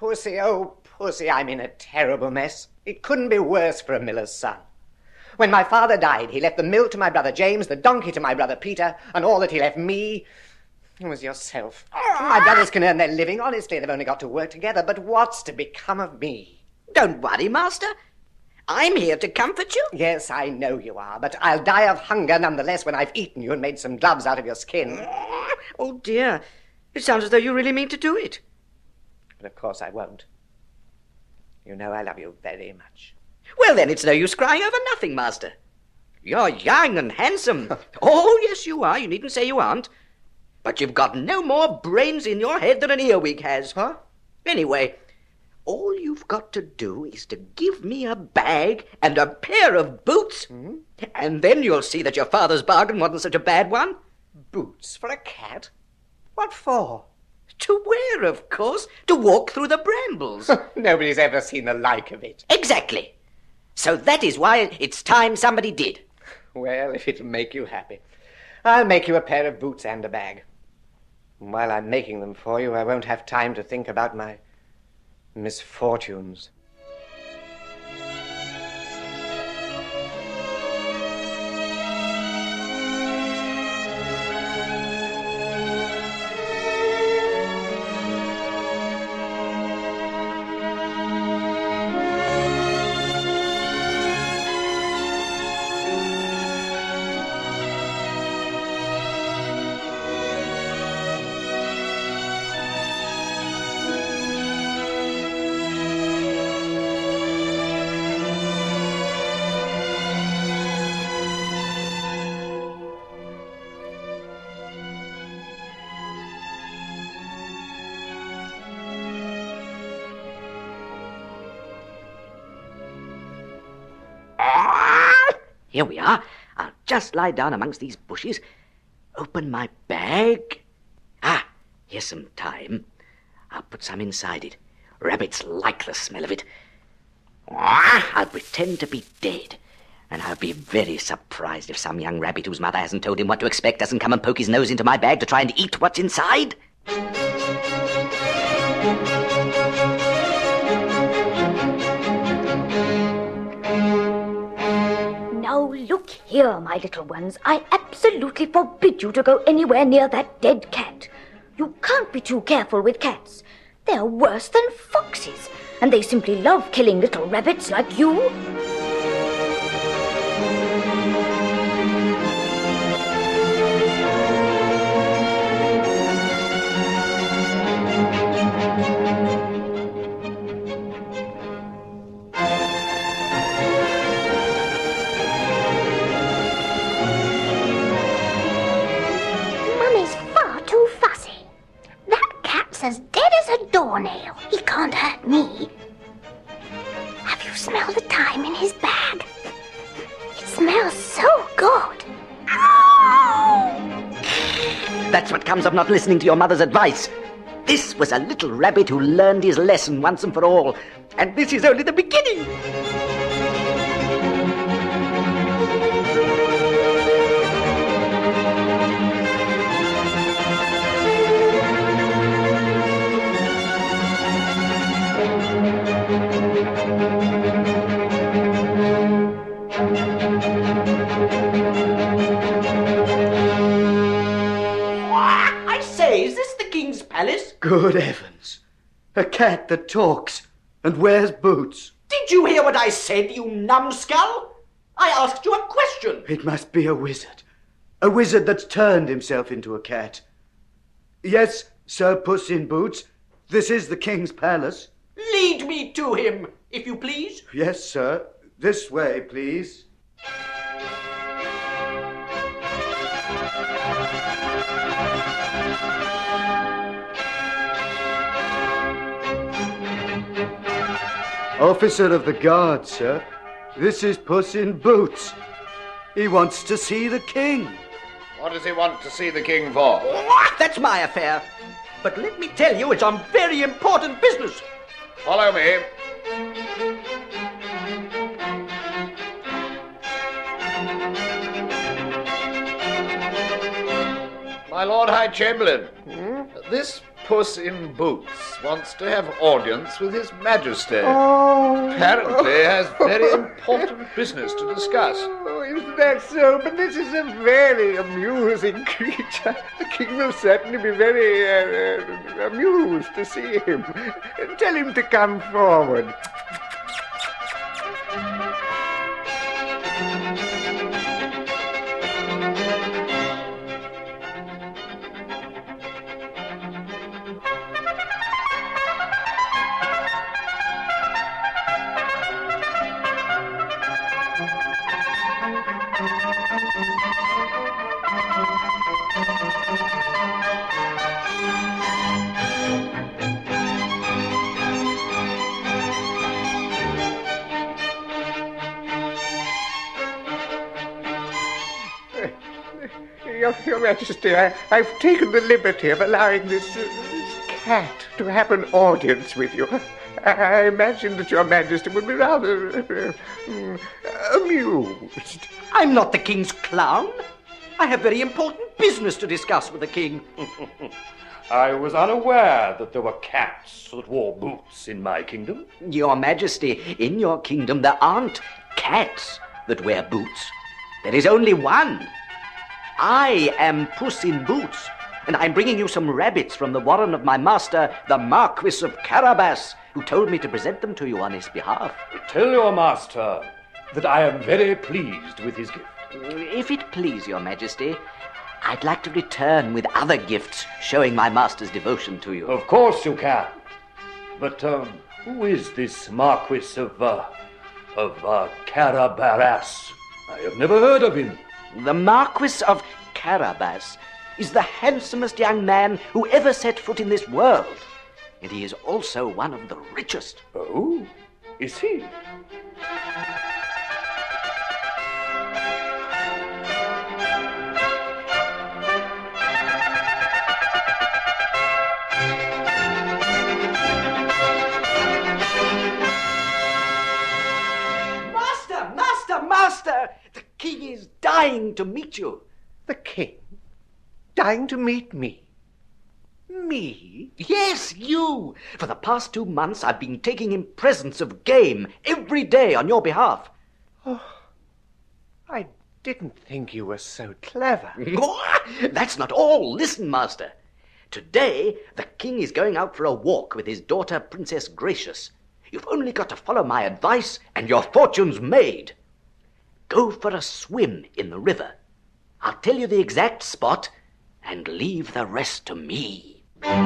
Pussy, oh, Pussy, I'm in a terrible mess. It couldn't be worse for a miller's son. When my father died, he left the mill to my brother James, the donkey to my brother Peter, and all that he left me was yourself. My brothers can earn their living honestly. They've only got to work together. But what's to become of me? Don't worry, Master. I'm here to comfort you. Yes, I know you are, but I'll die of hunger nonetheless when I've eaten you and made some gloves out of your skin. Oh, dear. It sounds as though you really mean to do it. But of course I won't. You know I love you very much. Well, then it's no use crying over nothing, Master. You're young and handsome. Oh, yes, you are. You needn't say you aren't. But you've got no more brains in your head than an earwig has. Huh? Anyway, all you've got to do is to give me a bag and a pair of boots, and then you'll see that your father's bargain wasn't such a bad one. Boots for a cat? What for? To wear, of course. To walk through the brambles. Nobody's ever seen the like of it. Exactly. So that is why it's time somebody did. Well, if it'll make you happy, I'll make you a pair of boots and a bag. And while I'm making them for you, I won't have time to think about my misfortunes. Here we are. I'll just lie down amongst these bushes, open my bag. Ah, here's some thyme. I'll put some inside it. Rabbits like the smell of it. I'll pretend to be dead, and I'll be very surprised if some young rabbit whose mother hasn't told him what to expect doesn't come and poke his nose into my bag to try and eat what's inside. Now look here, my little ones. I absolutely forbid you to go anywhere near that dead cat. You can't be too careful with cats. They're worse than foxes, and they simply love killing little rabbits like you. Mummy's far too fussy. That cat's as dead as a doornail. He can't hurt me. Have you smelled the thyme in his bag? It smells so good. Ow! That's what comes of not listening to your mother's advice. This was a little rabbit who learned his lesson once and for all, and this is only the beginning. I say, is this the King's Palace? Good heavens. A cat that talks and wears boots. Did you hear what I said, you numbskull? I asked you a question. It must be a wizard. A wizard that's turned himself into a cat. Yes, Sir Puss in Boots. This is the King's Palace. Lead me to him, if you please. Yes, sir. This way, please. Officer of the guard, sir. This is Puss in Boots. He wants to see the king. What does he want to see the king for? That's my affair. But let me tell you, it's on very important business. Follow me. My Lord High Chamberlain, this Puss in Boots wants to have audience with His Majesty. Apparently has very important business to discuss. Oh, is that so? But this is a very amusing creature. The king will certainly be very amused to see him. Tell him to come forward. Your Majesty, I've taken the liberty of allowing this cat to have an audience with you. I imagine that Your Majesty would be rather amused. I'm not the king's clown. I have very important business to discuss with the king. I was unaware that there were cats that wore boots in my kingdom. Your Majesty, in your kingdom there aren't cats that wear boots. There is only one. I am Puss in Boots, and I'm bringing you some rabbits from the warren of my master, the Marquis of Carabas, who told me to present them to you on his behalf. Tell your master that I am very pleased with his gift. If it please your Majesty, I'd like to return with other gifts showing my master's devotion to you. Of course you can. But who is this Marquis of Carabas? I have never heard of him. The Marquis of Carabas is the handsomest young man who ever set foot in this world. And he is also one of the richest. Oh, is he? Master! The king is dying to meet you. The king? Dying to meet me? Me? Yes, you! For the past 2 months, I've been taking him presents of game every day on your behalf. Oh, I didn't think you were so clever. That's not all. Listen, master. Today, the king is going out for a walk with his daughter, Princess Gracious. You've only got to follow my advice, and your fortune's made. Go for a swim in the river. I'll tell you the exact spot, and leave the rest to me.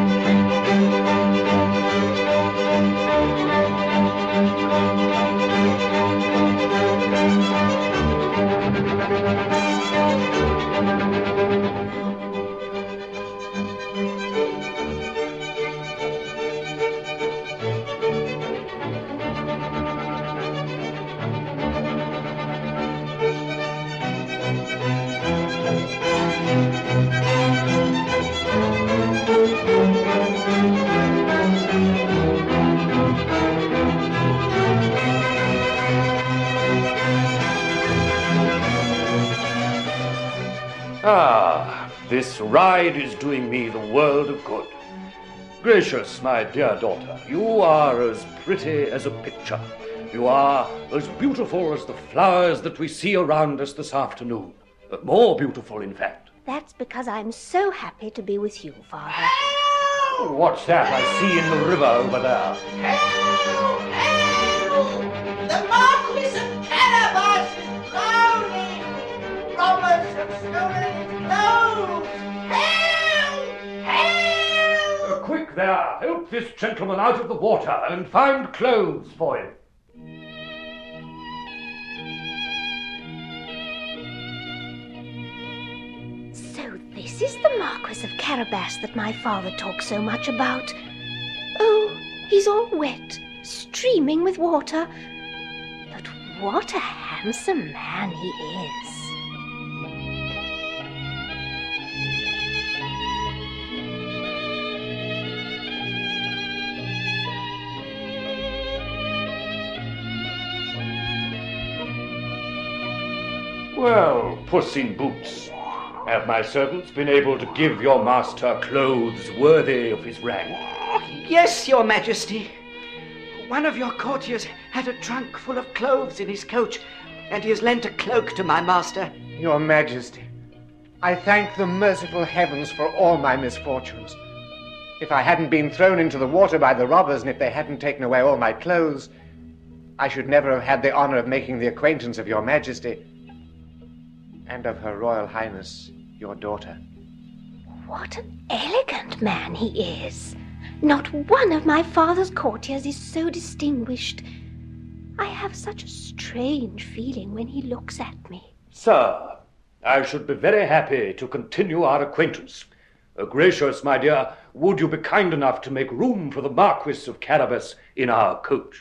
Ah, this ride is doing me the world of good. Gracious, my dear daughter, you are as pretty as a picture. You are as beautiful as the flowers that we see around us this afternoon. More beautiful, in fact. That's because I'm so happy to be with you, Father. Oh, what's that I see in the river over there? Help! Help! The Marquis of Carabas is drowning! Robbers have stolen his clothes! Help! Help! Quick there! Help this gentleman out of the water and find clothes for him. So this is the Marquis of Carabas that my father talks so much about. Oh, he's all wet, streaming with water. But what a handsome man he is. Well, Puss in Boots, Have my servants been able to give your master clothes worthy of his rank? Yes, your majesty. One of your courtiers had a trunk full of clothes in his coach, and he has lent a cloak to my master. Your Majesty, I thank the merciful heavens for all my misfortunes. If I hadn't been thrown into the water by the robbers, and if they hadn't taken away all my clothes, I should never have had the honor of making the acquaintance of your Majesty and of Her Royal Highness, your daughter. What an elegant man he is. Not one of my father's courtiers is so distinguished. I have such a strange feeling when he looks at me. Sir, I should be very happy to continue our acquaintance. Gracious, my dear, would you be kind enough to make room for the Marquis of Carabas in our coach?